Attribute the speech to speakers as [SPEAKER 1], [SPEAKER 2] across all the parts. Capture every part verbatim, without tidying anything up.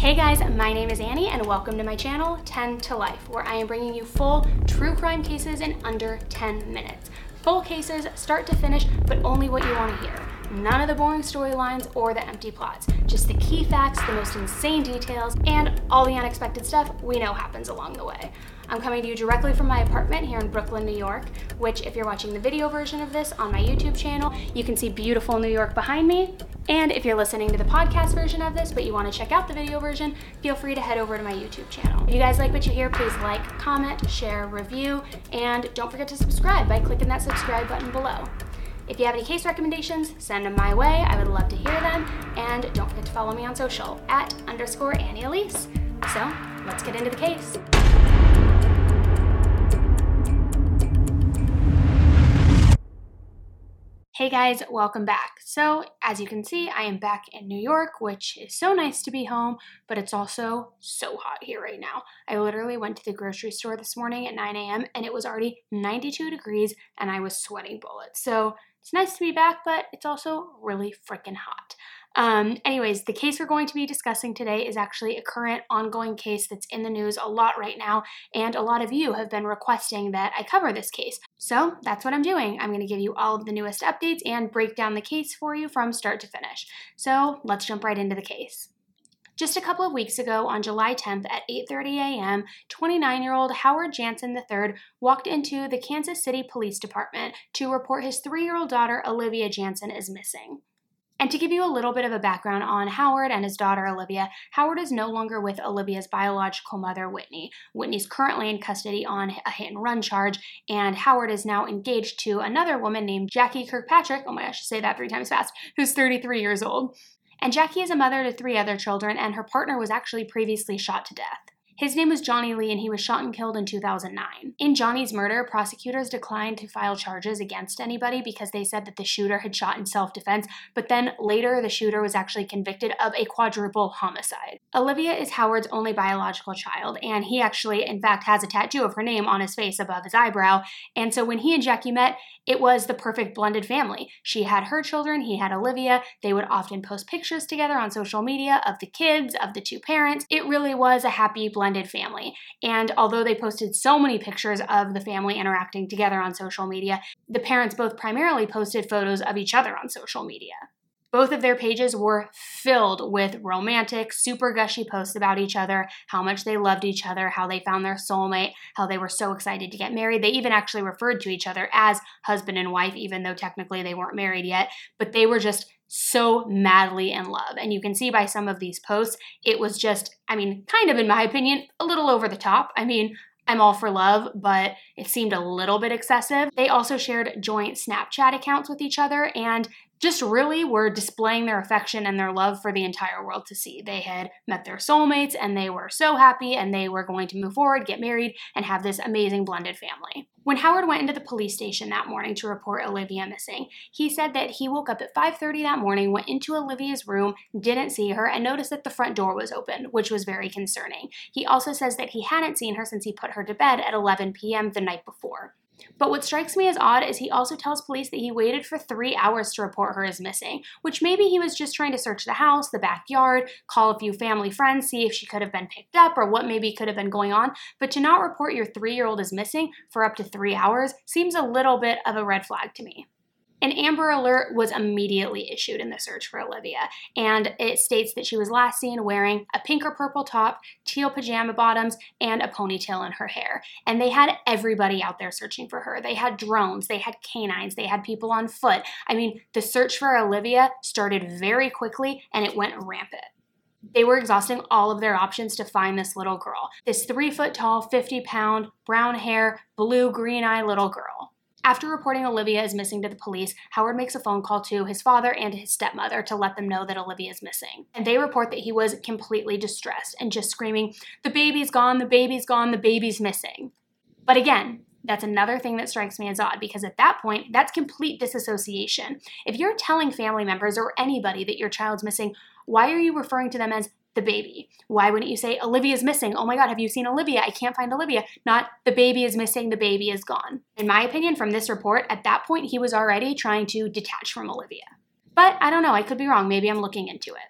[SPEAKER 1] Hey guys, my name is Annie and welcome to my channel, ten to Life, where I am bringing you full true crime cases in under ten minutes. Full cases, start to finish, but only what you want to hear. None of the boring storylines or the empty plots. Just the key facts, the most insane details, and all the unexpected stuff we know happens along the way. I'm coming to you directly from my apartment here in Brooklyn, New York, which if you're watching the video version of this on my YouTube channel, you can see beautiful New York behind me. And if you're listening to the podcast version of this, but you want to check out the video version, feel free to head over to my YouTube channel. If you guys like what you hear, please like, comment, share, review, and don't forget to subscribe by clicking that subscribe button below. If you have any case recommendations, send them my way. I would love to hear them. And don't forget to follow me on social at underscore Annie Elise. So let's get into the case. Hey guys, welcome back. So as you can see, I am back in New York, which is so nice to be home, but it's also so hot here right now. I literally went to the grocery store this morning at nine a m and it was already ninety-two degrees and I was sweating bullets. So it's nice to be back, but it's also really freaking hot. Um, anyways, the case we're going to be discussing today is actually a current ongoing case that's in the news a lot right now, and a lot of you have been requesting that I cover this case. So that's what I'm doing. I'm going to give you all of the newest updates and break down the case for you from start to finish. So let's jump right into the case. Just a couple of weeks ago, on July tenth at eight thirty a m, twenty-nine-year-old Howard Jansen the third walked into the Kansas City Police Department to report his three-year-old daughter, Olivia Jansen, is missing. And to give you a little bit of a background on Howard and his daughter, Olivia, Howard is no longer with Olivia's biological mother, Whitney. Whitney's currently in custody on a hit-and-run charge, and Howard is now engaged to another woman named Jackie Kirkpatrick, oh my gosh, I should say that three times fast, who's thirty-three years old. And Jackie is a mother to three other children, and her partner was actually previously shot to death. His name was Johnny Lee, and he was shot and killed in two thousand nine. In Johnny's murder, prosecutors declined to file charges against anybody because they said that the shooter had shot in self-defense, but then later the shooter was actually convicted of a quadruple homicide. Olivia is Howard's only biological child, and he actually, in fact, has a tattoo of her name on his face above his eyebrow, and so when he and Jackie met, it was the perfect blended family. She had her children, he had Olivia. They would often post pictures together on social media of the kids, of the two parents. It really was a happy blended family. And although they posted so many pictures of the family interacting together on social media, the parents both primarily posted photos of each other on social media. Both of their pages were filled with romantic, super gushy posts about each other, how much they loved each other, how they found their soulmate, how they were so excited to get married. They even actually referred to each other as husband and wife, even though technically they weren't married yet, but they were just so madly in love. And you can see by some of these posts, it was just, I mean, kind of in my opinion, a little over the top. I mean, I'm all for love, but it seemed a little bit excessive. They also shared joint Snapchat accounts with each other and just really were displaying their affection and their love for the entire world to see. They had met their soulmates and they were so happy and they were going to move forward, get married, and have this amazing blended family. When Howard went into the police station that morning to report Olivia missing, he said that he woke up at five thirty that morning, went into Olivia's room, didn't see her, and noticed that the front door was open, which was very concerning. He also says that he hadn't seen her since he put her to bed at eleven p m the night before. But what strikes me as odd is he also tells police that he waited for three hours to report her as missing, which maybe he was just trying to search the house, the backyard, call a few family friends, see if she could have been picked up or what maybe could have been going on. But to not report your three-year-old as missing for up to three hours seems a little bit of a red flag to me. An Amber Alert was immediately issued in the search for Olivia, and it states that she was last seen wearing a pink or purple top, teal pajama bottoms, and a ponytail in her hair. And they had everybody out there searching for her. They had drones, they had canines, they had people on foot. I mean, the search for Olivia started very quickly, and it went rampant. They were exhausting all of their options to find this little girl, this three-foot-tall, fifty-pound, brown hair, blue, green-eye little girl. After reporting Olivia is missing to the police, Howard makes a phone call to his father and his stepmother to let them know that Olivia is missing. And they report that he was completely distressed and just screaming, "The baby's gone, the baby's gone, the baby's missing." But again, that's another thing that strikes me as odd because at that point, that's complete disassociation. If you're telling family members or anybody that your child's missing, why are you referring to them as the baby? Why wouldn't you say, Olivia's missing? Oh my God, have you seen Olivia? I can't find Olivia. Not, the baby is missing, the baby is gone. In my opinion, from this report, at that point, he was already trying to detach from Olivia. But I don't know, I could be wrong. Maybe I'm looking into it.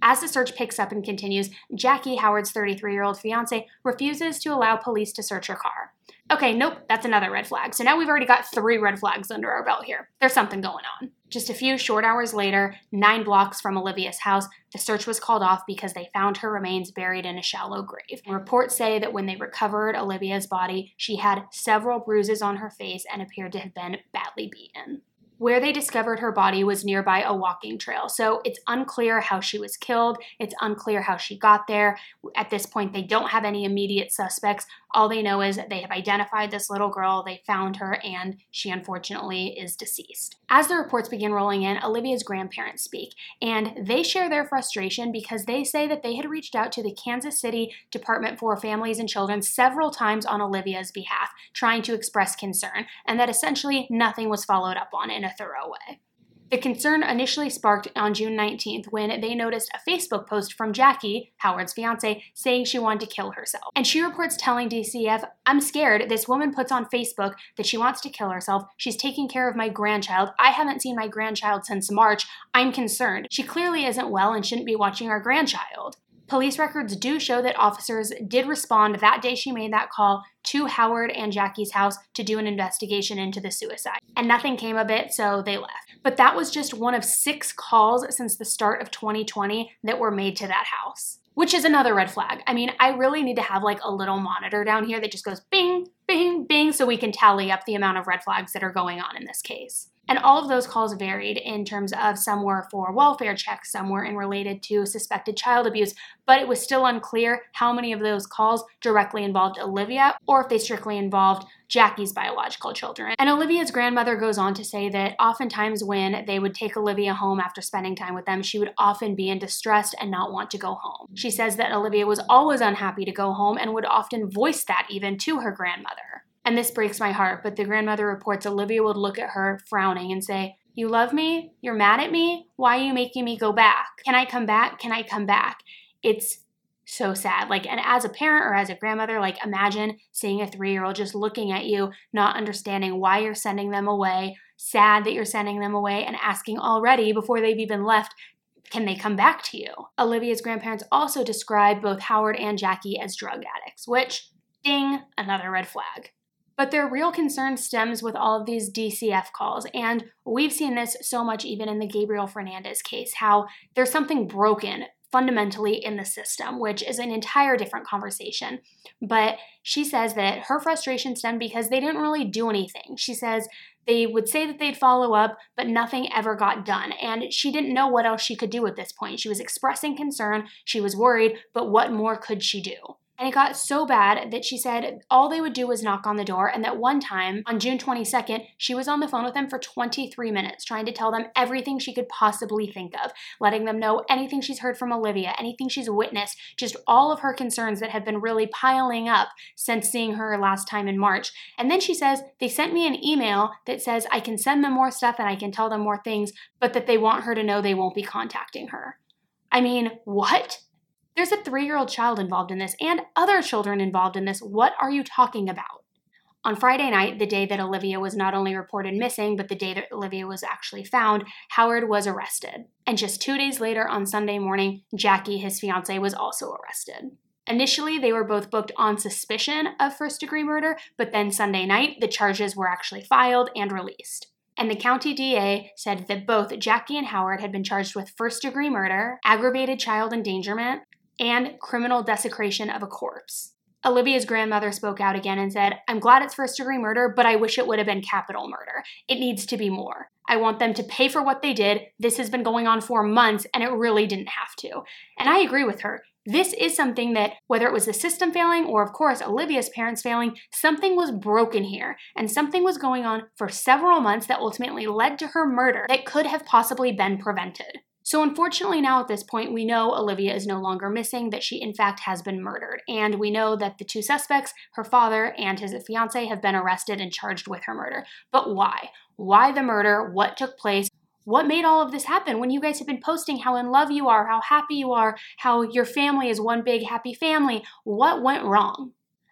[SPEAKER 1] As the search picks up and continues, Jackie, Howard's thirty-three-year-old fiance, refuses to allow police to search her car. Okay, nope, that's another red flag. So now we've already got three red flags under our belt here. There's something going on. Just a few short hours later, nine blocks from Olivia's house, the search was called off because they found her remains buried in a shallow grave. Reports say that when they recovered Olivia's body, she had several bruises on her face and appeared to have been badly beaten. Where they discovered her body was nearby a walking trail, so it's unclear how she was killed. It's unclear how she got there. At this point, they don't have any immediate suspects. All they know is that they have identified this little girl, they found her, and she unfortunately is deceased. As the reports begin rolling in, Olivia's grandparents speak, and they share their frustration because they say that they had reached out to the Kansas City Department for Families and Children several times on Olivia's behalf, trying to express concern, and that essentially nothing was followed up on in a thorough way. The concern initially sparked on June nineteenth when they noticed a Facebook post from Jackie, Howard's fiance, saying she wanted to kill herself. And she reports telling D C F, "I'm scared. This woman puts on Facebook that she wants to kill herself. She's taking care of my grandchild. I haven't seen my grandchild since March. I'm concerned. She clearly isn't well and shouldn't be watching our grandchild." Police records do show that officers did respond that day she made that call to Howard and Jackie's house to do an investigation into the suicide. And nothing came of it, so they left. But that was just one of six calls since the start of twenty twenty that were made to that house, which is another red flag. I mean, I really need to have like a little monitor down here that just goes bing, bing, bing, so we can tally up the amount of red flags that are going on in this case. And all of those calls varied in terms of some were for welfare checks, some were in related to suspected child abuse, but it was still unclear how many of those calls directly involved Olivia or if they strictly involved Jackie's biological children. And Olivia's grandmother goes on to say that oftentimes when they would take Olivia home after spending time with them, she would often be in distress and not want to go home. She says that Olivia was always unhappy to go home and would often voice that even to her grandmother. And this breaks my heart, but the grandmother reports Olivia would look at her frowning and say, "You love me? You're mad at me? Why are you making me go back? Can I come back? Can I come back?" It's so sad. Like, and as a parent or as a grandmother, like imagine seeing a three-year-old just looking at you, not understanding why you're sending them away, sad that you're sending them away, and asking already before they've even left, can they come back to you? Olivia's grandparents also describe both Howard and Jackie as drug addicts, which, ding, another red flag. But their real concern stems with all of these D C F calls, and we've seen this so much even in the Gabriel Fernandez case, how there's something broken fundamentally in the system, which is an entire different conversation. But she says that her frustration stemmed because they didn't really do anything. She says they would say that they'd follow up, but nothing ever got done, and she didn't know what else she could do at this point. She was expressing concern, she was worried, but what more could she do? And it got so bad that she said all they would do was knock on the door, and that one time, on June twenty-second, she was on the phone with them for twenty-three minutes, trying to tell them everything she could possibly think of, letting them know anything she's heard from Olivia, anything she's witnessed, just all of her concerns that have been really piling up since seeing her last time in March. And then she says, they sent me an email that says I can send them more stuff and I can tell them more things, but that they want her to know they won't be contacting her. I mean, what? There's a three-year-old child involved in this and other children involved in this. What are you talking about? On Friday night, the day that Olivia was not only reported missing, but the day that Olivia was actually found, Howard was arrested. And just two days later, on Sunday morning, Jackie, his fiance, was also arrested. Initially, they were both booked on suspicion of first-degree murder, but then Sunday night, the charges were actually filed and released. And the county D A said that both Jackie and Howard had been charged with first-degree murder, aggravated child endangerment, and criminal desecration of a corpse. Olivia's grandmother spoke out again and said, "I'm glad it's first-degree murder, but I wish it would have been capital murder. It needs to be more. I want them to pay for what they did. This has been going on for months, and it really didn't have to." And I agree with her. This is something that, whether it was the system failing or, of course, Olivia's parents failing, something was broken here, and something was going on for several months that ultimately led to her murder that could have possibly been prevented. So unfortunately now at this point, we know Olivia is no longer missing, that she in fact has been murdered. And we know that the two suspects, her father and his fiance, have been arrested and charged with her murder. But why? Why the murder? What took place? What made all of this happen when you guys have been posting how in love you are, how happy you are, how your family is one big happy family? What went wrong?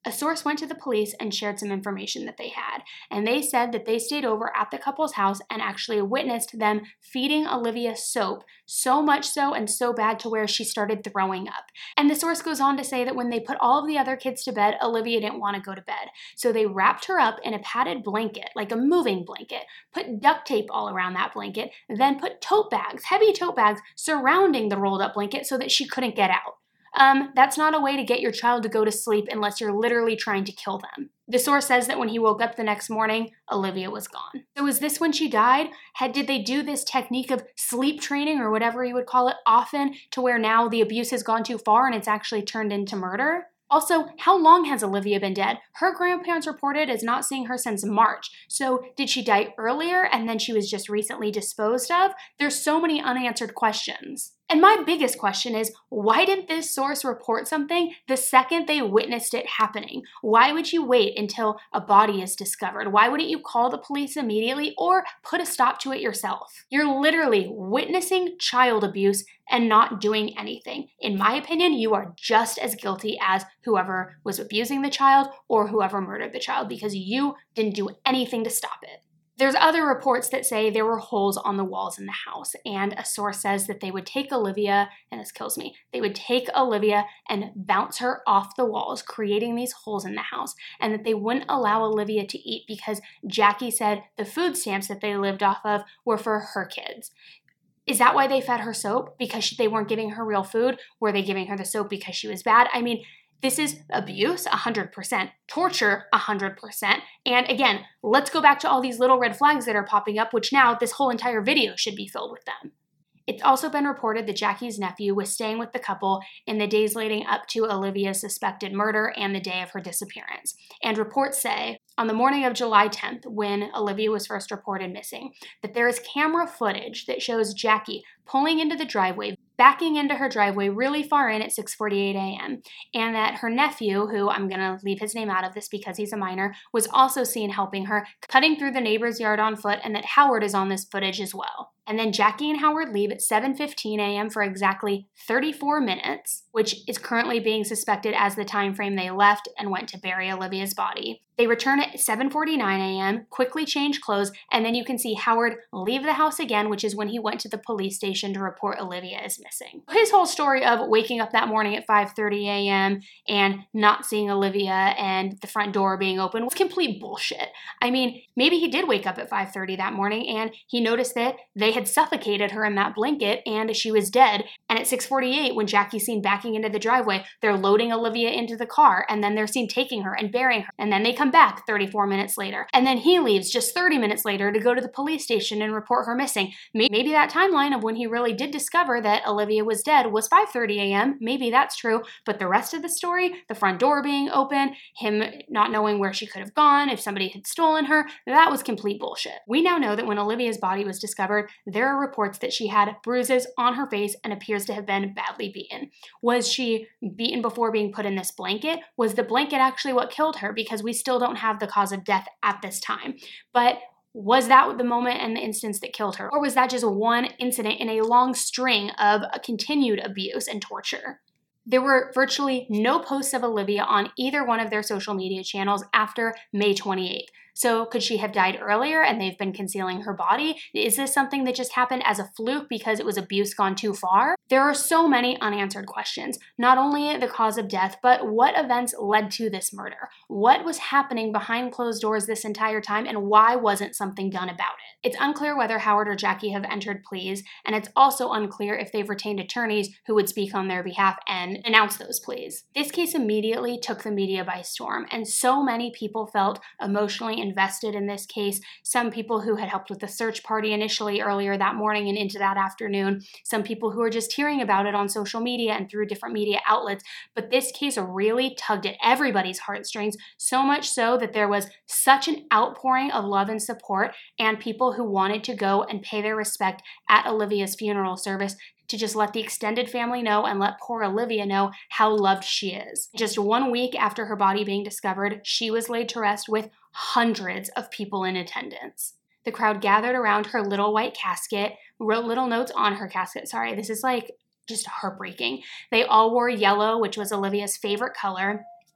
[SPEAKER 1] A source went to the police and shared some information that they had, and they said that they stayed over at the couple's house and actually witnessed them feeding Olivia soap, so much so and so bad to where she started throwing up. And the source goes on to say that when they put all of the other kids to bed, Olivia didn't want to go to bed. So they wrapped her up in a padded blanket, like a moving blanket, put duct tape all around that blanket, then put tote bags, heavy tote bags, surrounding the rolled up blanket so that she couldn't get out. Um, that's not a way to get your child to go to sleep unless you're literally trying to kill them. The source says that when he woke up the next morning, Olivia was gone. So is this when she died? Had, did they do this technique of sleep training or whatever you would call it often to where now the abuse has gone too far and it's actually turned into murder? Also, how long has Olivia been dead? Her grandparents reported as not seeing her since March. So did she die earlier and then she was just recently disposed of? There's so many unanswered questions. And my biggest question is, why didn't this source report something the second they witnessed it happening? Why would you wait until a body is discovered? Why wouldn't you call the police immediately or put a stop to it yourself? You're literally witnessing child abuse and not doing anything. In my opinion, you are just as guilty as whoever was abusing the child or whoever murdered the child because you didn't do anything to stop it. There's other reports that say there were holes on the walls in the house, and a source says that they would take Olivia, and this kills me, they would take Olivia and bounce her off the walls, creating these holes in the house, and that they wouldn't allow Olivia to eat because Jackie said the food stamps that they lived off of were for her kids. Is that why they fed her soap? Because they weren't giving her real food? Were they giving her the soap because she was bad? I mean, this is abuse, one hundred percent, torture, one hundred percent, and again, let's go back to all these little red flags that are popping up, which now this whole entire video should be filled with them. It's also been reported that Jackie's nephew was staying with the couple in the days leading up to Olivia's suspected murder and the day of her disappearance. And reports say, on the morning of July tenth, when Olivia was first reported missing, that there is camera footage that shows Jackie pulling into the driveway, backing into her driveway really far in at six forty-eight a.m., and that her nephew, who I'm going to leave his name out of this because he's a minor, was also seen helping her, cutting through the neighbor's yard on foot, and that Howard is on this footage as well. And then Jackie and Howard leave at seven fifteen a.m. for exactly thirty-four minutes, which is currently being suspected as the time frame they left and went to bury Olivia's body. They return at seven forty-nine a.m., quickly change clothes, and then you can see Howard leave the house again, which is when he went to the police station to report Olivia is missing. His whole story of waking up that morning at five thirty a.m. and not seeing Olivia and the front door being open was complete bullshit. I mean, maybe he did wake up at five thirty that morning and he noticed that they had suffocated her in that blanket and she was dead. And at six forty-eight, when Jackie's seen backing into the driveway, they're loading Olivia into the car and then they're seen taking her and burying her. And then they come back thirty-four minutes later. And then he leaves just thirty minutes later to go to the police station and report her missing. Maybe that timeline of when he really did discover that Olivia was dead was five thirty a.m. Maybe that's true. But the rest of the story, the front door being open, him not knowing where she could have gone, if somebody had stolen her, that was complete bullshit. We now know that when Olivia's body was discovered, there are reports that she had bruises on her face and appears to have been badly beaten. Was she beaten before being put in this blanket? Was the blanket actually what killed her? Because we still don't have the cause of death at this time. But was that the moment and the instance that killed her? Or was that just one incident in a long string of continued abuse and torture? There were virtually no posts of Olivia on either one of their social media channels after May twenty-eighth. So could she have died earlier and they've been concealing her body? Is this something that just happened as a fluke because it was abuse gone too far? There are so many unanswered questions. Not only the cause of death, but what events led to this murder? What was happening behind closed doors this entire time and why wasn't something done about it? It's unclear whether Howard or Jackie have entered pleas, and it's also unclear if they've retained attorneys who would speak on their behalf and announce those pleas. This case immediately took the media by storm, and so many people felt emotionally invested in this case. Some people who had helped with the search party initially earlier that morning and into that afternoon. Some people who were just hearing about it on social media and through different media outlets. But this case really tugged at everybody's heartstrings, so much so that there was such an outpouring of love and support and people who wanted to go and pay their respect at Olivia's funeral service to just let the extended family know and let poor Olivia know how loved she is. Just one week after her body being discovered, she was laid to rest with hundreds of people in attendance. The crowd gathered around her little white casket, wrote little notes on her casket. Sorry, this is like just heartbreaking. They all wore yellow, which was Olivia's favorite color.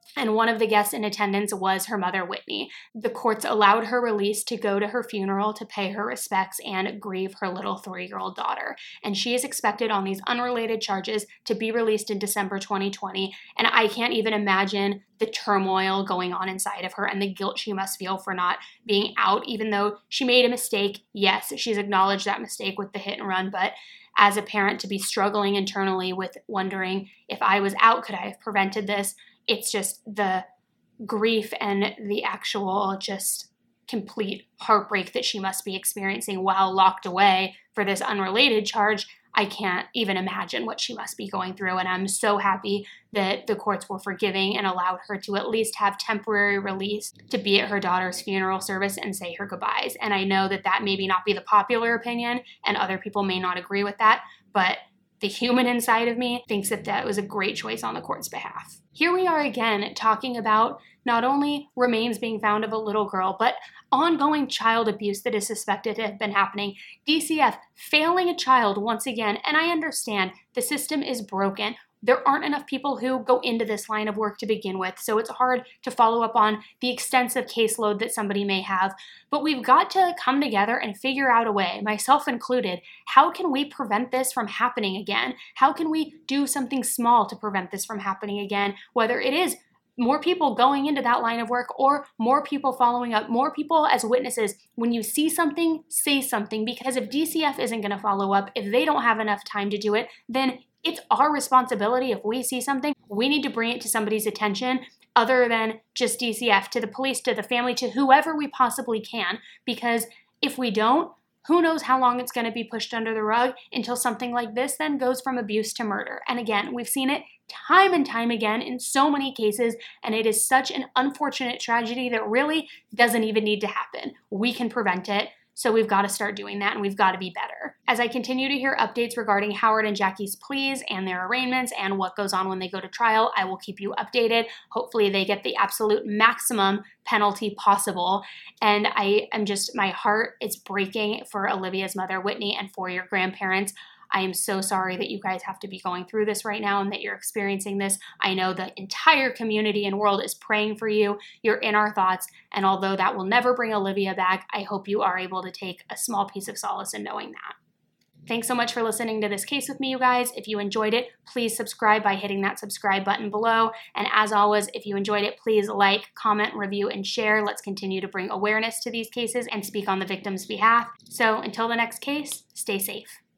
[SPEAKER 1] and one of the guests in attendance was her mother, Whitney. The courts allowed her release to go to her funeral to pay her respects and grieve her little three-year-old daughter. And she is expected on these unrelated charges to be released in December twenty twenty, and I can't even imagine the turmoil going on inside of her and the guilt she must feel for not being out, even though she made a mistake. Yes, she's acknowledged that mistake with the hit and run, but as a parent to be struggling internally with wondering, if I was out, could I have prevented this? It's just the grief and the actual just complete heartbreak that she must be experiencing while locked away for this unrelated charge. I can't even imagine what she must be going through, and I'm so happy that the courts were forgiving and allowed her to at least have temporary release to be at her daughter's funeral service and say her goodbyes. And I know that that maybe not be the popular opinion, and other people may not agree with that, but the human inside of me thinks that that was a great choice on the court's behalf. Here we are again talking about not only remains being found of a little girl, but ongoing child abuse that is suspected to have been happening. D C F failing a child once again, and I understand the system is broken. There aren't enough people who go into this line of work to begin with, so it's hard to follow up on the extensive caseload that somebody may have. But we've got to come together and figure out a way, myself included. How can we prevent this from happening again? How can we do something small to prevent this from happening again? Whether it is more people going into that line of work or more people following up, more people as witnesses. When you see something, say something, because if D C F isn't going to follow up, if they don't have enough time to do it, then it's our responsibility. If we see something, we need to bring it to somebody's attention other than just D C F, to the police, to the family, to whoever we possibly can, because if we don't, who knows how long it's going to be pushed under the rug until something like this then goes from abuse to murder. And again, we've seen it time and time again in so many cases, and it is such an unfortunate tragedy that really doesn't even need to happen. We can prevent it, so we've got to start doing that, and we've got to be better. As I continue to hear updates regarding Howard and Jackie's pleas and their arraignments and what goes on when they go to trial, I will keep you updated. Hopefully they get the absolute maximum penalty possible. And I am just, my heart is breaking for Olivia's mother, Whitney, and for your grandparents. I am so sorry that you guys have to be going through this right now and that you're experiencing this. I know the entire community and world is praying for you. You're in our thoughts. And although that will never bring Olivia back, I hope you are able to take a small piece of solace in knowing that. Thanks so much for listening to this case with me, you guys. If you enjoyed it, please subscribe by hitting that subscribe button below. And as always, if you enjoyed it, please like, comment, review, and share. Let's continue to bring awareness to these cases and speak on the victim's behalf. So until the next case, stay safe.